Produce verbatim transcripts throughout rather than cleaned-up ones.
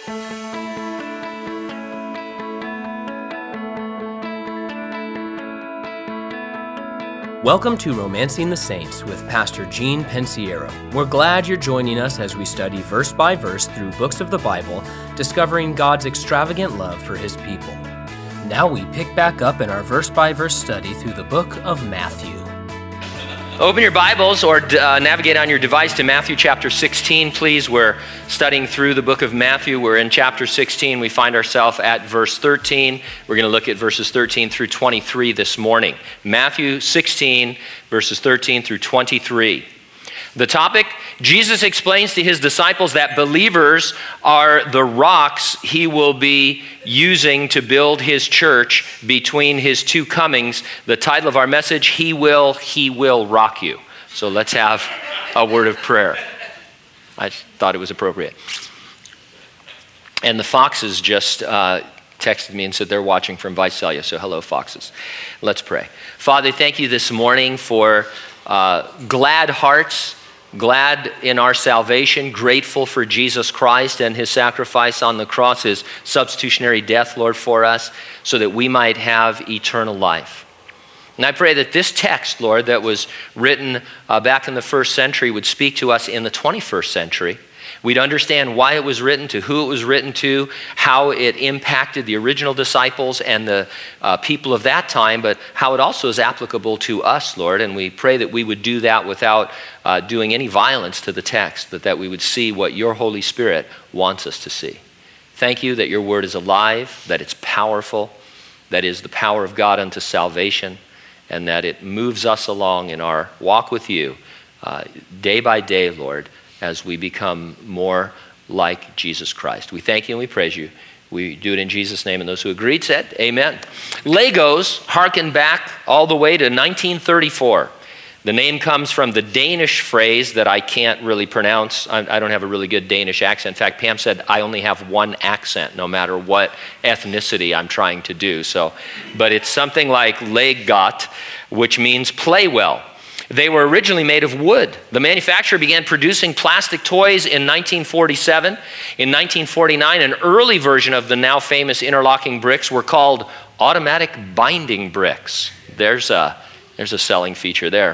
Welcome to Romancing the Saints with Pastor Gene Pensiero. We're glad you're joining us as we study verse by verse through books of the Bible, discovering God's extravagant love for His people. Now we pick back up in our verse by verse study through the book of Matthew. Open your Bibles or uh, navigate on your device to Matthew chapter sixteen, please. We're studying through the book of Matthew. We're in chapter sixteen. We find ourselves at verse thirteen. We're going to look at verses thirteen through twenty-three this morning. Matthew sixteen, verses thirteen through twenty-three. The topic, Jesus explains to his disciples that believers are the rocks he will be using to build his church between his two comings. The title of our message, He Will, He Will Rock You. So let's have a word of prayer. I thought it was appropriate. And the Foxes just uh, texted me and said they're watching from Visalia. So hello, Foxes. Let's pray. Father, thank you this morning for uh, glad hearts, glad in our salvation, grateful for Jesus Christ and his sacrifice on the cross, his substitutionary death, Lord, for us, so that we might have eternal life. And I pray that this text, Lord, that was written uh, back in the first century would speak to us in the twenty-first century. We'd understand why it was written, to who it was written to, how it impacted the original disciples and the uh, people of that time, but how it also is applicable to us, Lord. And we pray that we would do that without uh, doing any violence to the text, but that we would see what your Holy Spirit wants us to see. Thank you that your word is alive, that it's powerful, that is the power of God unto salvation, and that it moves us along in our walk with you uh, day by day, Lord, as we become more like Jesus Christ. We thank you and we praise you. We do it in Jesus' name, and those who agreed said, amen. Legos harken back all the way to nineteen thirty-four. The name comes from the Danish phrase that I can't really pronounce. I, I don't have a really good Danish accent. In fact, Pam said I only have one accent, no matter what ethnicity I'm trying to do. So, but it's something like legot, which means play well. They were originally made of wood. The manufacturer began producing plastic toys in nineteen forty-seven. In nineteen forty-nine, an early version of the now famous interlocking bricks were called automatic binding bricks. There's a, there's a selling feature there.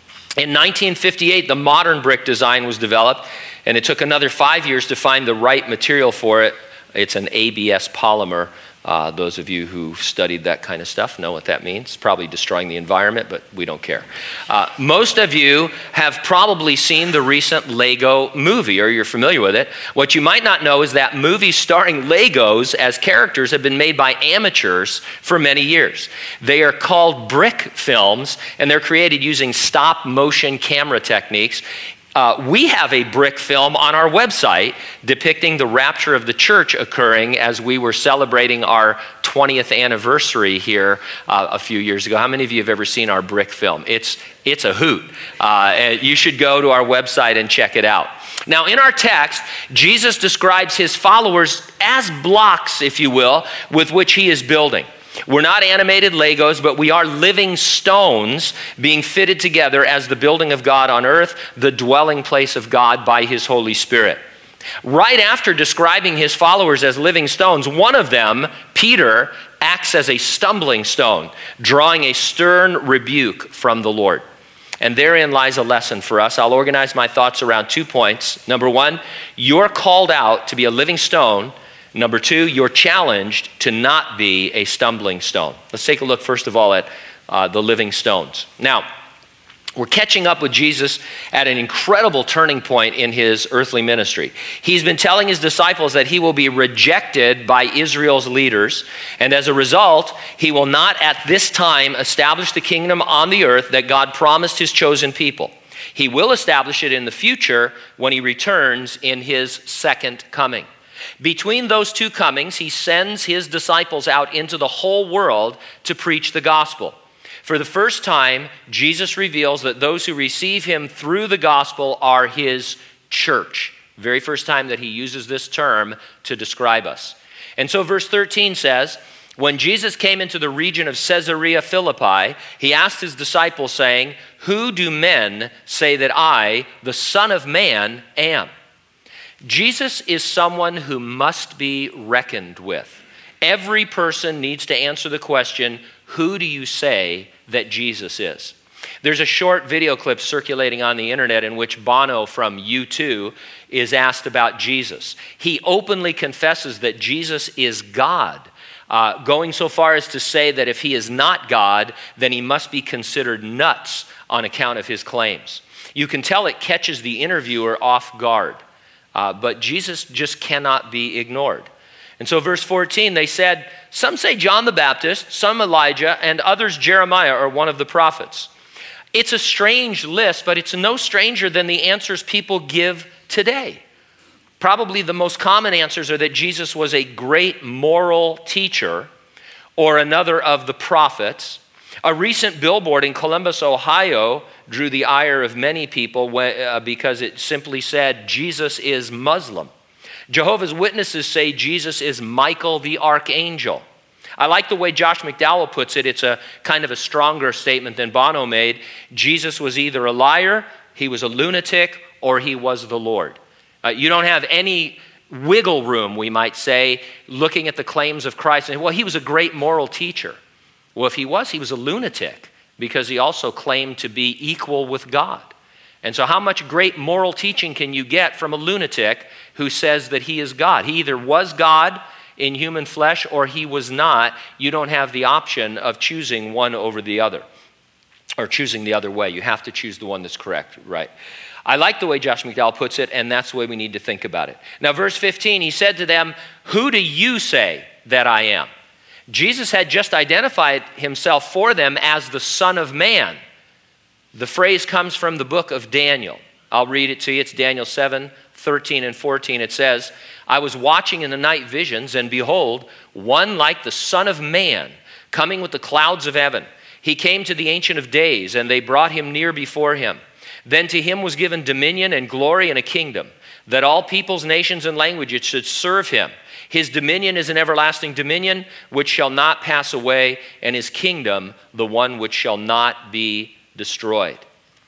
In nineteen fifty-eight, the modern brick design was developed, and it took another five years to find the right material for it. It's an A B S polymer. Uh, those of you who studied that kind of stuff know what that means. It's probably destroying the environment, but we don't care. Uh, most of you have probably seen the recent Lego movie, or you're familiar with it. What you might not know is that movies starring Legos as characters have been made by amateurs for many years. They are called brick films, and they're created using stop motion camera techniques. Uh, we have a brick film on our website depicting the rapture of the church occurring as we were celebrating our twentieth anniversary here uh, a few years ago. How many of you have ever seen our brick film? It's, it's a hoot. Uh, you should go to our website and check it out. Now, in our text, Jesus describes his followers as blocks, if you will, with which he is building. We're not animated Legos, but we are living stones being fitted together as the building of God on earth, the dwelling place of God by his Holy Spirit. Right after describing his followers as living stones, one of them, Peter, acts as a stumbling stone, drawing a stern rebuke from the Lord. And therein lies a lesson for us. I'll organize my thoughts around two points. Number one, you're called out to be a living stone. Number two, you're challenged to not be a stumbling stone. Let's take a look, first of all, at uh, the living stones. Now, we're catching up with Jesus at an incredible turning point in his earthly ministry. He's been telling his disciples that he will be rejected by Israel's leaders, and as a result, he will not at this time establish the kingdom on the earth that God promised his chosen people. He will establish it in the future when he returns in his second coming. Between those two comings, he sends his disciples out into the whole world to preach the gospel. For the first time, Jesus reveals that those who receive him through the gospel are his church. Very first time that he uses this term to describe us. And so verse thirteen says, when Jesus came into the region of Caesarea Philippi, he asked his disciples, saying, "Who do men say that I, the Son of Man, am?" Jesus is someone who must be reckoned with. Every person needs to answer the question, who do you say that Jesus is? There's a short video clip circulating on the internet in which Bono from U two is asked about Jesus. He openly confesses that Jesus is God, uh, going so far as to say that if he is not God, then he must be considered nuts on account of his claims. You can tell it catches the interviewer off guard, uh, but Jesus just cannot be ignored. And so verse fourteen, they said, some say John the Baptist, some Elijah, and others Jeremiah or one of the prophets. It's a strange list, but it's no stranger than the answers people give today. Probably the most common answers are that Jesus was a great moral teacher or another of the prophets. A recent billboard in Columbus, Ohio, drew the ire of many people because it simply said, Jesus is Muslim. Jehovah's Witnesses say Jesus is Michael the Archangel. I like the way Josh McDowell puts it. It's a kind of a stronger statement than Bono made. Jesus was either a liar, he was a lunatic, or he was the Lord. Uh, you don't have any wiggle room, we might say, looking at the claims of Christ. And, well, he was a great moral teacher. Well, if he was, he was a lunatic because he also claimed to be equal with God. And so how much great moral teaching can you get from a lunatic who says that he is God? He either was God in human flesh or he was not. You don't have the option of choosing one over the other or choosing the other way. You have to choose the one that's correct, right? I like the way Josh McDowell puts it, and that's the way we need to think about it. Now, verse fifteen, he said to them, who do you say that I am? Jesus had just identified himself for them as the Son of Man. The phrase comes from the book of Daniel. I'll read it to you. It's Daniel seven, thirteen and fourteen. It says, I was watching in the night visions, and behold, one like the Son of Man, coming with the clouds of heaven. He came to the Ancient of Days, and they brought him near before him. Then to him was given dominion and glory and a kingdom, that all peoples, nations, and languages should serve him. His dominion is an everlasting dominion, which shall not pass away, and his kingdom, the one which shall not be destroyed.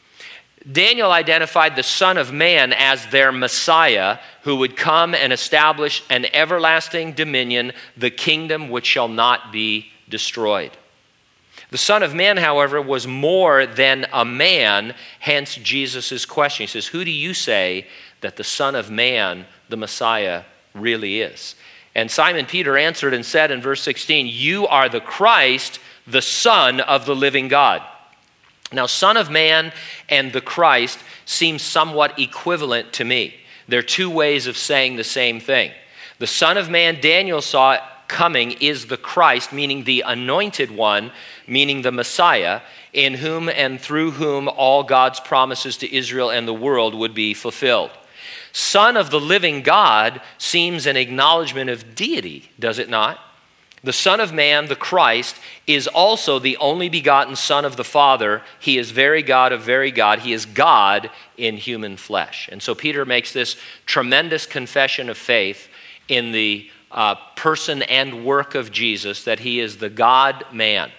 Daniel identified the Son of Man as their Messiah, who would come and establish an everlasting dominion, the kingdom which shall not be destroyed. The Son of Man, however, was more than a man, hence Jesus' question. He says, who do you say that the Son of Man, the Messiah, really is? And Simon Peter answered and said in verse sixteen, you are the Christ, the Son of the living God. Now, Son of Man and the Christ seem somewhat equivalent to me. They're two ways of saying the same thing. The Son of Man Daniel saw coming is the Christ, meaning the anointed one, meaning the Messiah, in whom and through whom all God's promises to Israel and the world would be fulfilled. Son of the living God seems an acknowledgement of deity, does it not? The Son of Man, the Christ, is also the only begotten Son of the Father. He is very God of very God. He is God in human flesh. And so Peter makes this tremendous confession of faith in the uh, person and work of Jesus, that he is the God-man.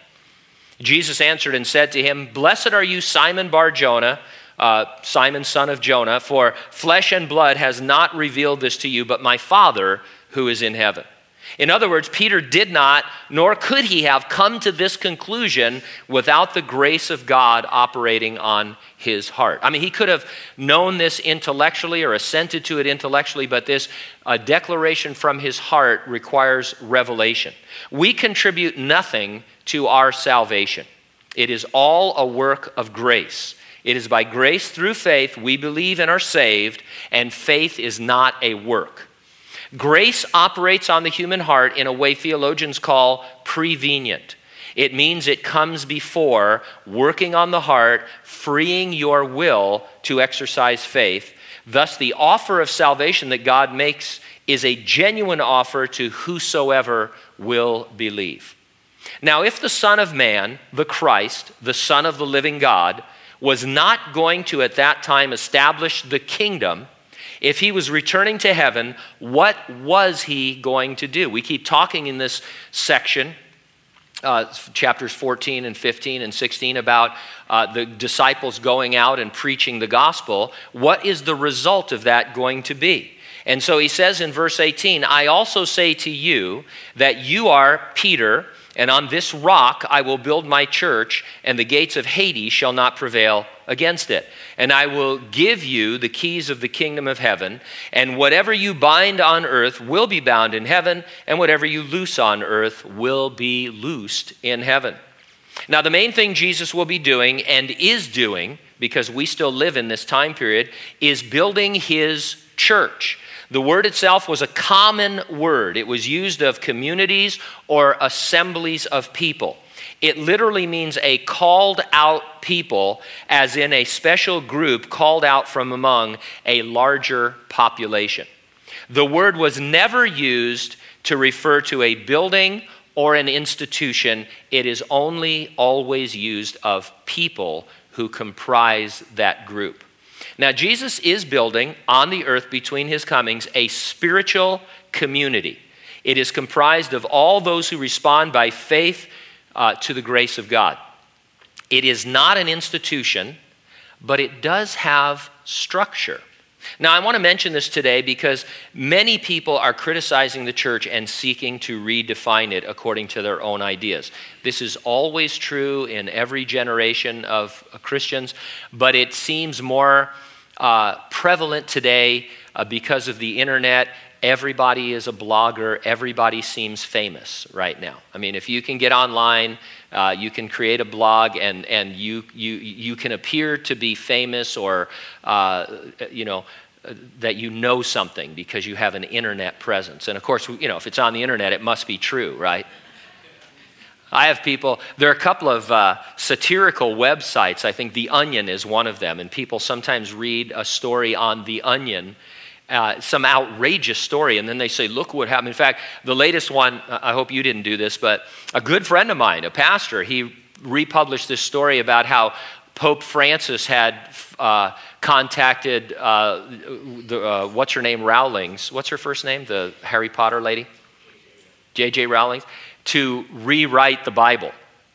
Jesus answered and said to him, blessed are you, Simon Bar-Jonah, uh, Simon son of Jonah, for flesh and blood has not revealed this to you, but my Father who is in heaven. In other words, Peter did not, nor could he have come to this conclusion without the grace of God operating on his heart. I mean, he could have known this intellectually or assented to it intellectually, but this uh, declaration from his heart requires revelation. We contribute nothing to our salvation. It is all a work of grace. It is by grace through faith we believe and are saved, and faith is not a work. Grace operates on the human heart in a way theologians call prevenient. It means it comes before working on the heart, freeing your will to exercise faith. Thus, the offer of salvation that God makes is a genuine offer to whosoever will believe. Now, if the Son of Man, the Christ, the Son of the living God, was not going to at that time establish the kingdom, if he was returning to heaven, what was he going to do? We keep talking in this section, uh, chapters fourteen and fifteen and sixteen, about uh, the disciples going out and preaching the gospel. What is the result of that going to be? And so he says in verse eighteen, I also say to you that you are Peter, and on this rock I will build my church, and the gates of Hades shall not prevail against it. And I will give you the keys of the kingdom of heaven, and whatever you bind on earth will be bound in heaven, and whatever you loose on earth will be loosed in heaven. Now, the main thing Jesus will be doing and is doing, because we still live in this time period, is building his church. The word itself was a common word. It was used of communities or assemblies of people. It literally means a called out people, as in a special group called out from among a larger population. The word was never used to refer to a building or an institution. It is only always used of people who comprise that group. Now, Jesus is building on the earth between his comings a spiritual community. It is comprised of all those who respond by faith uh, to the grace of God. It is not an institution, but it does have structure. Now, I want to mention this today because many people are criticizing the church and seeking to redefine it according to their own ideas. This is always true in every generation of Christians, but it seems more uh, prevalent today uh, because of the internet. Everybody is a blogger. Everybody seems famous right now. I mean, if you can get online, uh, you can create a blog, and and you you you can appear to be famous, or uh, you know uh, that you know something because you have an internet presence. And of course, you know, if it's on the internet, it must be true, right? I have people, there are a couple of uh, satirical websites. I think The Onion is one of them, and people sometimes read a story on The Onion, Uh, some outrageous story, and then they say, look what happened. In fact, the latest one, I hope you didn't do this, but a good friend of mine, a pastor, he republished this story about how Pope Francis had uh, contacted, uh, the, uh, what's her name, Rowling's, what's her first name, the Harry Potter lady? J J Rowling, to rewrite the Bible.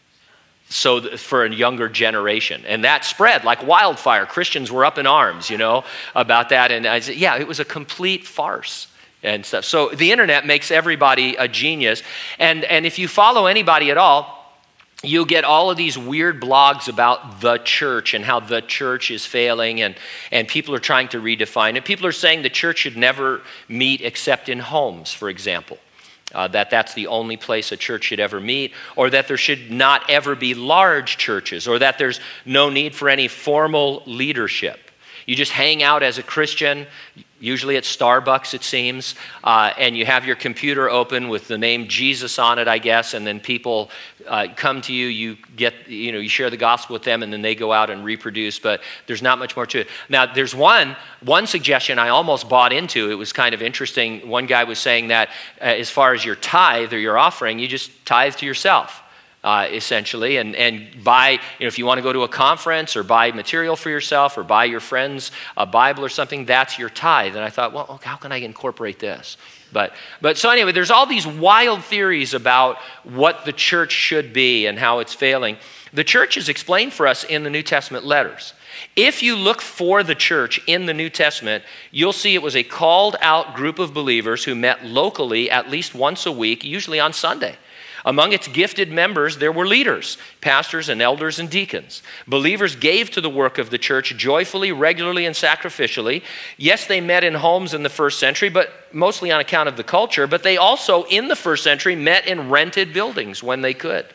So th- for a younger generation. And that spread like wildfire. Christians were up in arms, you know, about that. And I said, yeah, it was a complete farce and stuff. So the internet makes everybody a genius. And, and if you follow anybody at all, you'll get all of these weird blogs about the church and how the church is failing, and, and people are trying to redefine it. People are saying the church should never meet except in homes, for example. Uh, that that's the only place a church should ever meet, or that there should not ever be large churches, or that there's no need for any formal leadership. You just hang out as a Christian, usually at Starbucks, it seems, uh, and you have your computer open with the name Jesus on it, I guess, and then people uh, come to you, you get, you know, you share the gospel with them, and then they go out and reproduce, but there's not much more to it. Now, there's one, one suggestion I almost bought into. It was kind of interesting. One guy was saying that uh, as far as your tithe or your offering, you just tithe to yourself. Uh, essentially, and, and buy, you know, if you want to go to a conference or buy material for yourself or buy your friends a Bible or something, that's your tithe. And I thought, well, how can I incorporate this? But, but so anyway, there's all these wild theories about what the church should be and how it's failing. The church is explained for us in the New Testament letters. If you look for the church in the New Testament, you'll see it was a called out group of believers who met locally at least once a week, usually on Sunday. Among its gifted members, there were leaders, pastors and elders and deacons. Believers gave to the work of the church joyfully, regularly, and sacrificially. Yes, they met in homes in the first century, but mostly on account of the culture. But they also, in the first century, met in rented buildings when they could.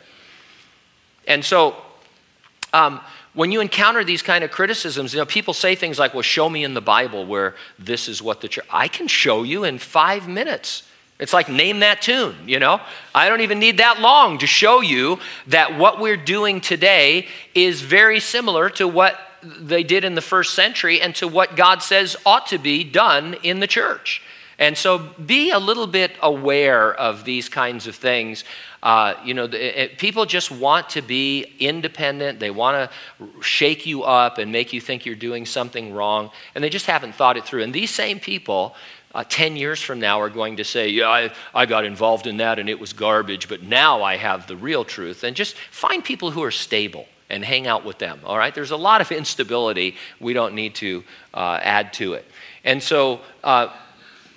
And so, um, when you encounter these kind of criticisms, you know, people say things like, well, show me in the Bible where this is what the church... I can show you in five minutes. It's like name that tune, you know? I don't even need that long to show you that what we're doing today is very similar to what they did in the first century and to what God says ought to be done in the church. And so be a little bit aware of these kinds of things. Uh, you know, it, it, people just want to be independent. They want to shake you up and make you think you're doing something wrong, and they just haven't thought it through. And these same people, Uh, ten years from now, are going to say, yeah, I, I got involved in that and it was garbage, but now I have the real truth. And just find people who are stable and hang out with them, all right? There's a lot of instability. We don't need to uh, add to it. And so uh,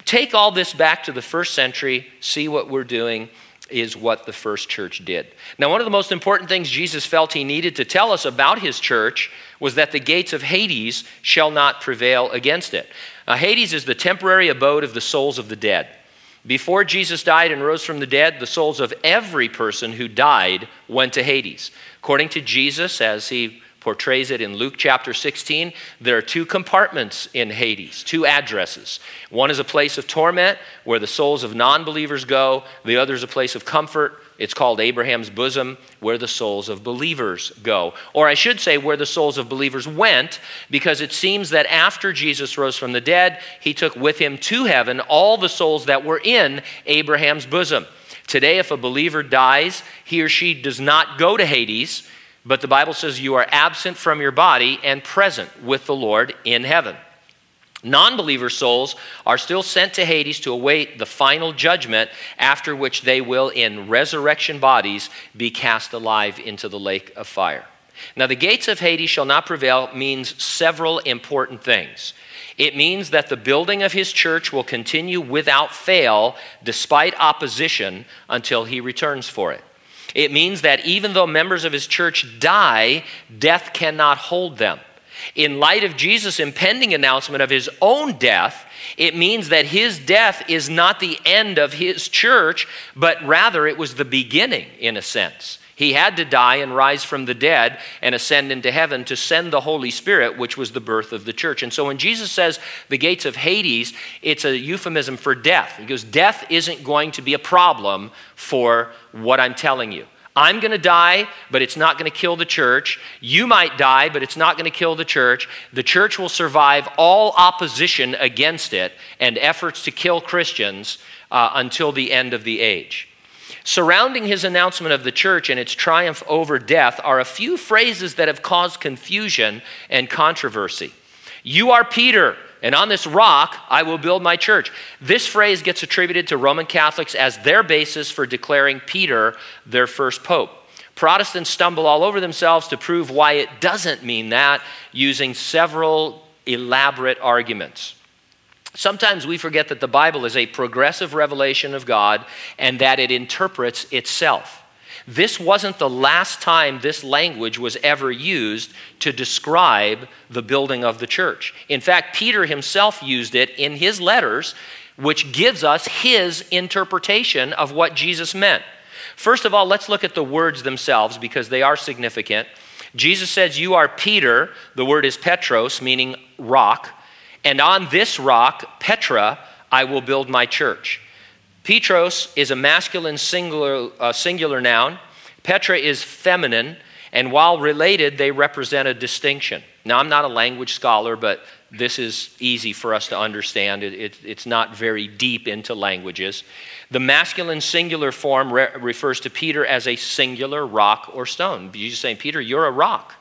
Take all this back to the first century, see what we're doing is what the first church did. Now, one of the most important things Jesus felt he needed to tell us about his church was that the gates of Hades shall not prevail against it. Uh, Hades is the temporary abode of the souls of the dead. Before Jesus died and rose from the dead, the souls of every person who died went to Hades. According to Jesus, as he portrays it in Luke chapter sixteen, there are two compartments in Hades, two addresses. One is a place of torment where the souls of non-believers go. The other is a place of comfort. It's called Abraham's bosom, where the souls of believers go. Or I should say where the souls of believers went, because it seems that after Jesus rose from the dead, he took with him to heaven all the souls that were in Abraham's bosom. Today, if a believer dies, he or she does not go to Hades, but the Bible says you are absent from your body and present with the Lord in heaven. Non-believer souls are still sent to Hades to await the final judgment, after which they will, in resurrection bodies, be cast alive into the lake of fire. Now, the gates of Hades shall not prevail means several important things. It means that the building of his church will continue without fail, despite opposition, until he returns for it. It means that even though members of his church die, death cannot hold them. In light of Jesus' impending announcement of his own death, it means that his death is not the end of his church, but rather it was the beginning, in a sense. He had to die and rise from the dead and ascend into heaven to send the Holy Spirit, which was the birth of the church. And so when Jesus says the gates of Hades, it's a euphemism for death. He goes, death isn't going to be a problem for what I'm telling you. I'm going to die, but it's not going to kill the church. You might die, but it's not going to kill the church. The church will survive all opposition against it and efforts to kill Christians uh, until the end of the age. Surrounding his announcement of the church and its triumph over death are a few phrases that have caused confusion and controversy. You are Peter, and on this rock I will build my church. This phrase gets attributed to Roman Catholics as their basis for declaring Peter their first pope. Protestants stumble all over themselves to prove why it doesn't mean that, using several elaborate arguments. Sometimes we forget that the Bible is a progressive revelation of God and that it interprets itself. This wasn't the last time this language was ever used to describe the building of the church. In fact, Peter himself used it in his letters, which gives us his interpretation of what Jesus meant. First of all, let's look at the words themselves because they are significant. Jesus says, you are Peter. The word is Petros, meaning rock. And on this rock, Petra, I will build my church. Petros is a masculine singular, uh, singular noun. Petra is feminine, and while related, they represent a distinction. Now, I'm not a language scholar, but this is easy for us to understand. It, it, it's not very deep into languages. The masculine singular form re- refers to Peter as a singular rock or stone. Jesus saying, Peter, you're a rock.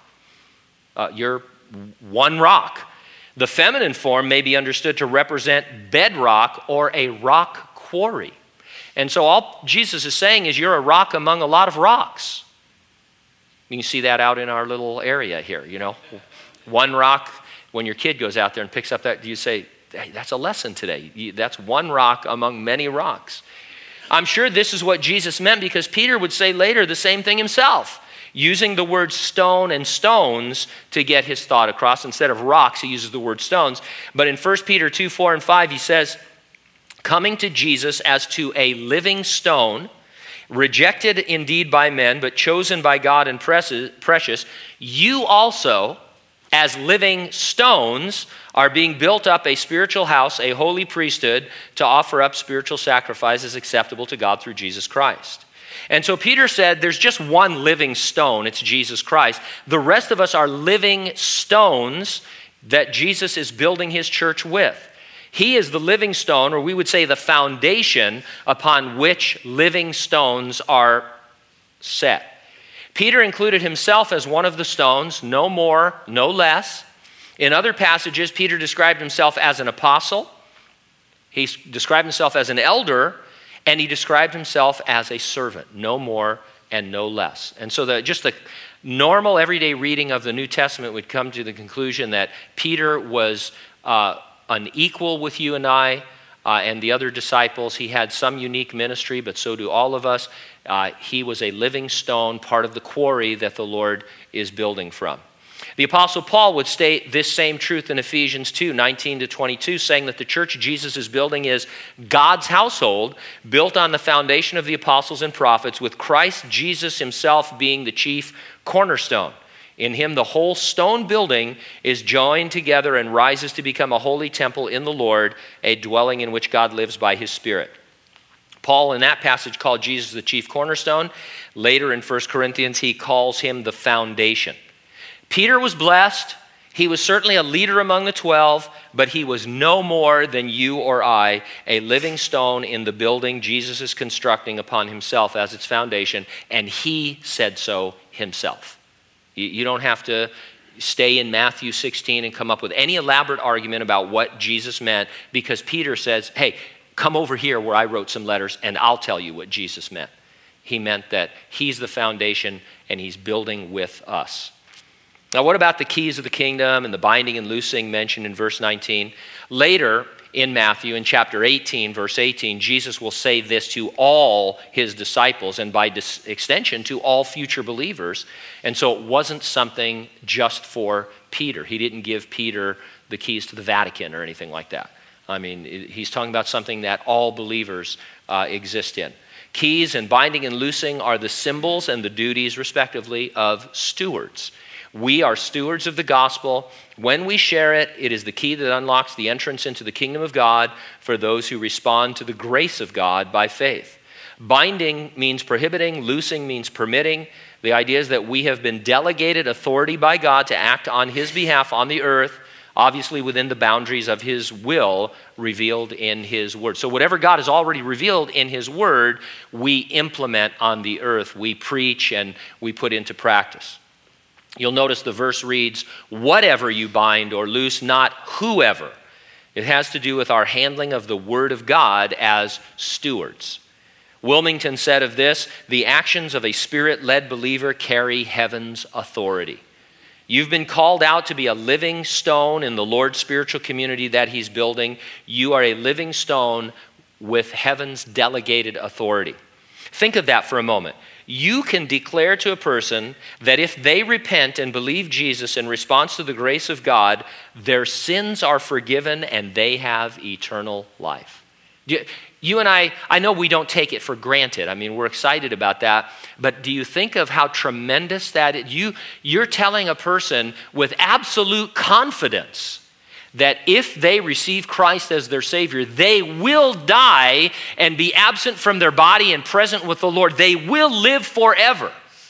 Uh, you're one rock. The feminine form may be understood to represent bedrock or a rock quarry. And so all Jesus is saying is you're a rock among a lot of rocks. You can see that out in our little area here, you know. One rock, when your kid goes out there and picks up that, you say, hey, that's a lesson today. That's one rock among many rocks. I'm sure this is what Jesus meant because Peter would say later the same thing himself, using the word stone and stones to get his thought across. Instead of rocks, he uses the word stones. But in First Peter two, four, and five, he says, coming to Jesus as to a living stone, rejected indeed by men, but chosen by God and precious, you also, as living stones, are being built up a spiritual house, a holy priesthood, to offer up spiritual sacrifices acceptable to God through Jesus Christ. And so Peter said, there's just one living stone, it's Jesus Christ. The rest of us are living stones that Jesus is building his church with. He is the living stone, or we would say the foundation upon which living stones are set. Peter included himself as one of the stones, no more, no less. In other passages, Peter described himself as an apostle. He described himself as an elder, and he described himself as a servant, no more and no less. And so the, just the normal everyday reading of the New Testament would come to the conclusion that Peter was uh, unequal with you and I, uh, and the other disciples. He had some unique ministry, but so do all of us. Uh, he was a living stone, part of the quarry that the Lord is building from. The Apostle Paul would state this same truth in Ephesians two, nineteen to twenty-two, saying that the church Jesus is building is God's household, built on the foundation of the apostles and prophets, with Christ Jesus himself being the chief cornerstone. In him, the whole stone building is joined together and rises to become a holy temple in the Lord, a dwelling in which God lives by his Spirit. Paul, in that passage, called Jesus the chief cornerstone. Later in First Corinthians, he calls him the foundation. Peter was blessed. He was certainly a leader among the twelve, but he was no more than you or I, a living stone in the building Jesus is constructing upon himself as its foundation, and he said so himself. You don't have to stay in Matthew sixteen and come up with any elaborate argument about what Jesus meant, because Peter says, hey, come over here where I wrote some letters and I'll tell you what Jesus meant. He meant that he's the foundation and he's building with us. Now, what about the keys of the kingdom and the binding and loosing mentioned in verse nineteen? Later in Matthew, in chapter eighteen, verse eighteen, Jesus will say this to all his disciples and by dis- extension to all future believers. And so it wasn't something just for Peter. He didn't give Peter the keys to the Vatican or anything like that. I mean, he's talking about something that all believers uh, exist in. Keys and binding and loosing are the symbols and the duties, respectively, of stewards. We are stewards of the gospel. When we share it, it is the key that unlocks the entrance into the kingdom of God for those who respond to the grace of God by faith. Binding means prohibiting, loosing means permitting. The idea is that we have been delegated authority by God to act on his behalf on the earth, obviously within the boundaries of his will revealed in his word. So whatever God has already revealed in his word, we implement on the earth. We preach and we put into practice. You'll notice the verse reads, whatever you bind or loose, not whoever. It has to do with our handling of the word of God as stewards. Wilmington said of this, the actions of a spirit-led believer carry heaven's authority. You've been called out to be a living stone in the Lord's spiritual community that he's building. You are a living stone with heaven's delegated authority. Think of that for a moment. You can declare to a person that if they repent and believe Jesus in response to the grace of God, their sins are forgiven and they have eternal life. You and I, I know we don't take it for granted. I mean, we're excited about that. But do you think of how tremendous that is? You, you're telling a person with absolute confidence that if they receive Christ as their Savior, they will die and be absent from their body and present with the Lord. They will live forever.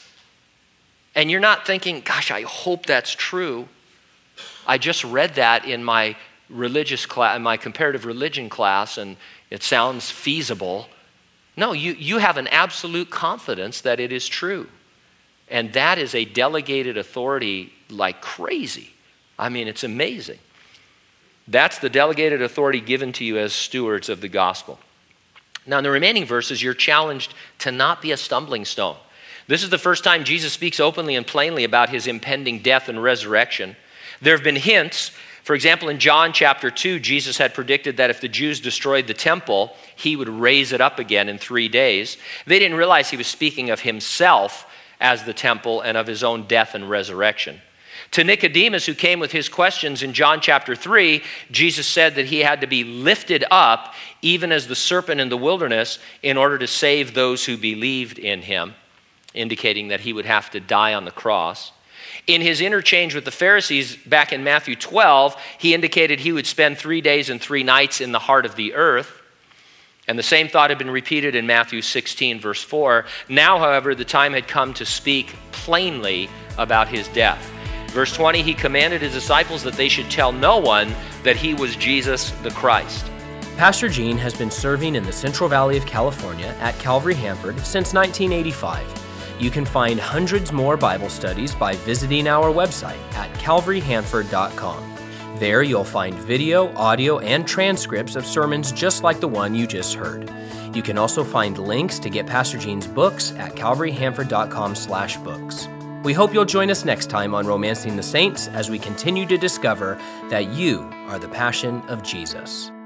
And you're not thinking, gosh, I hope that's true. I just read that in my religious class, in my comparative religion class, and it sounds feasible. No, you, you have an absolute confidence that it is true. And that is a delegated authority like crazy. I mean, it's amazing. That's the delegated authority given to you as stewards of the gospel. Now, in the remaining verses, you're challenged to not be a stumbling stone. This is the first time Jesus speaks openly and plainly about his impending death and resurrection. There have been hints. For example, in John chapter two, Jesus had predicted that if the Jews destroyed the temple, he would raise it up again in three days. They didn't realize he was speaking of himself as the temple and of his own death and resurrection. To Nicodemus, who came with his questions in John chapter three, Jesus said that he had to be lifted up, even as the serpent in the wilderness, in order to save those who believed in him, indicating that he would have to die on the cross. In his interchange with the Pharisees back in Matthew twelve, he indicated he would spend three days and three nights in the heart of the earth. And the same thought had been repeated in Matthew sixteen, verse four. Now, however, the time had come to speak plainly about his death. Verse twenty, he commanded his disciples that they should tell no one that he was Jesus the Christ. Pastor Gene has been serving in the Central Valley of California at Calvary Hanford since nineteen eighty-five. You can find hundreds more Bible studies by visiting our website at calvary hanford dot com. There you'll find video, audio, and transcripts of sermons just like the one you just heard. You can also find links to get Pastor Gene's books at calvary hanford dot com slash books. We hope you'll join us next time on Romancing the Saints as we continue to discover that you are the passion of Jesus.